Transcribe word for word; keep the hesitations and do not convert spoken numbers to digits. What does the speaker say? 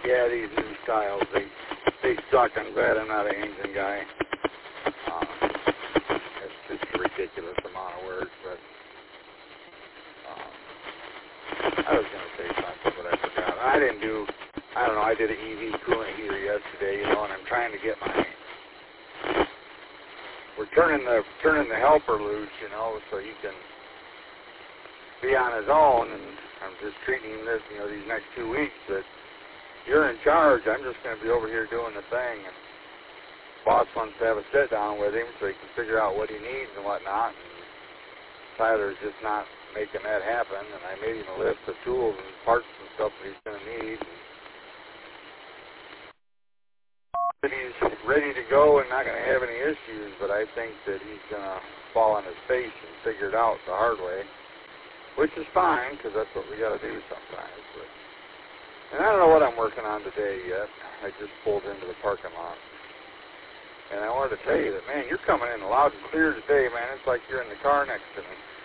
Yeah, these new styles, they they suck. I'm glad I'm not an engine guy. Um, it's just a ridiculous amount of words, but um, I was going to say something, but I forgot. I didn't do, I don't know, I did an E V coolant heater yesterday, you know, and I'm trying to get my, we're turning the, turning the helper loose, you know, so he can be on his own, and I'm just treating him this, you know, these next two weeks, that you're in charge. I'm just going to be over here doing the thing, and boss wants to have a sit down with him so he can figure out what he needs and whatnot. And Tyler's just not making that happen, and I made him a list of tools and parts and stuff that he's going to need. And he's ready to go and not going to have any issues, but I think that he's going to fall on his face and figure it out the hard way, which is fine because that's what we got to do sometimes. But, and I don't know what I'm working on today yet. I just pulled into the parking lot. And I wanted to tell you that, man, you're coming in loud and clear today, man. It's like you're in the car next to me.